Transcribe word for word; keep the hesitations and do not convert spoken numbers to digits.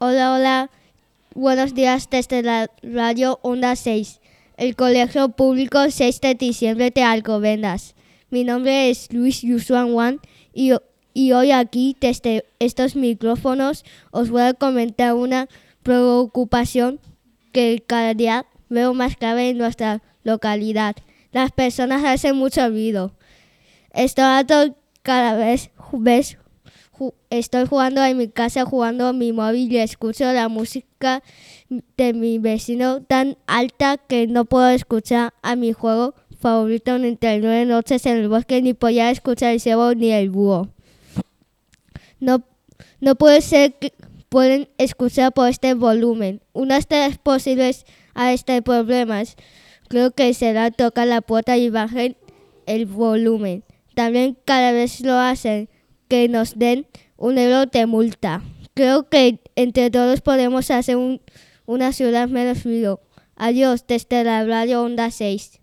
Hola, hola. Buenos días desde la radio Onda seis, el Colegio Público seis de diciembre de Alcobendas. Mi nombre es Luis Yusuan Wan y, y hoy aquí desde estos micrófonos os voy a comentar una preocupación que cada día veo más grave en nuestra localidad. Las personas hacen mucho ruido. Estoy harto cada vez ves Estoy jugando en mi casa, jugando en mi móvil y escucho la música de mi vecino tan alta que no puedo escuchar a mi juego favorito entre nueve noches en el bosque, ni podía escuchar el cebo ni el búho. No, no puede ser que pueden escuchar por este volumen. Una de las posibles a este problema creo que será tocar la puerta y bajar el volumen. También cada vez lo hacen que nos den un euro de multa. Creo que entre todos podemos hacer un, una ciudad menos ruido. Adiós desde la radio Onda seis.